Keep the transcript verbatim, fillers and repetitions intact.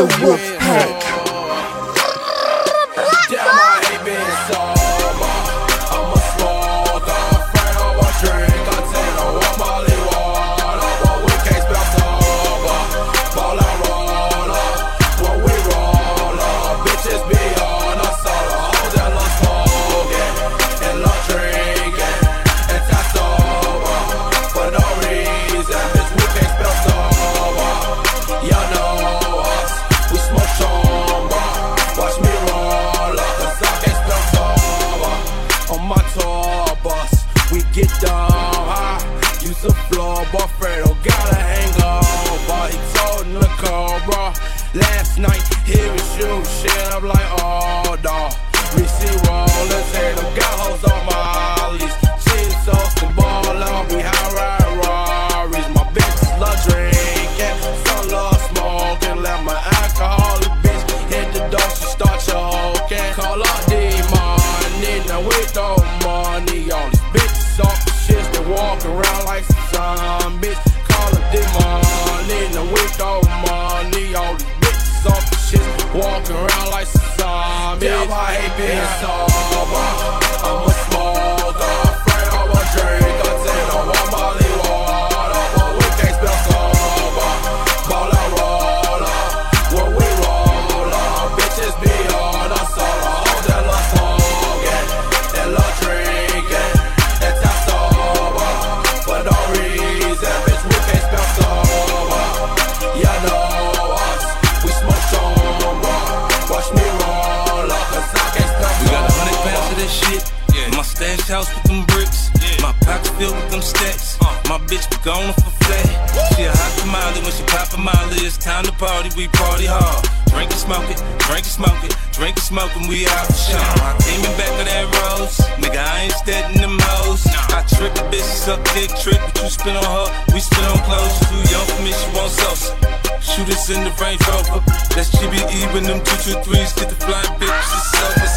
the wolf pack. Damn, I hate being sober. I'm a smoker, afraid of a drink. I take no one Molly water, but we can't spell sober. Ball and roll up, when we roll up, bitches be on us all. The hoes that love smoking and love drinking and tie sober for no reason. Bitch, we can't spell sober. Y'all know us, we smoke somber. Watch me roll up, cause I can't spell sober. On my tour bus, we get down high. Use the floor, but Fredo got a hangover. He told Nicole, bro, last night he was shoot shit. I'm like, oh, dawg. We see rollers, hey, them got hoes on my ollies. Cheese sauce and ball out, we high ride Rarries. My bitches love drinking, some love smoking. Let my alcoholic bitch hit the door, she start choking. Call up the money, now we throw money on these bitches off the shits that walk around like some zombies. Call up the money, now we throw money on these bitches off the shits walk around like some zombies. Damn, I hate being sober. I'm a smoker, afraid of a drink. I take no one Molly water, but we can't spell sober. Ball and roll up, when we roll up, bitches be on us all. The hoes that love smoking and love drinking and tie sober for no reason. Bitch, we can't spell sober. You know us, we smoke somber. Watch me roll up, cause I can't spell sober. We got a hundred pounds of this shit. Yeah. My stash house with them bricks. Yeah. My pockets filled with them stacks. Uh. My bitch be going for flat. She a hot tamale when she pop a molly. It's time to party, we party hard. Drink and smoke it, drink and smoke it, drink and smoke and we out the show. I came in back of that rose. Nigga, I ain't steadin' them hoes. I trick the bitch, suck dick, trick. What you spin on her, we spin on clothes. She too young for me, she want salsa. Shoot us in the Range Rover. That's G B E when them two two threes get the flying bitches.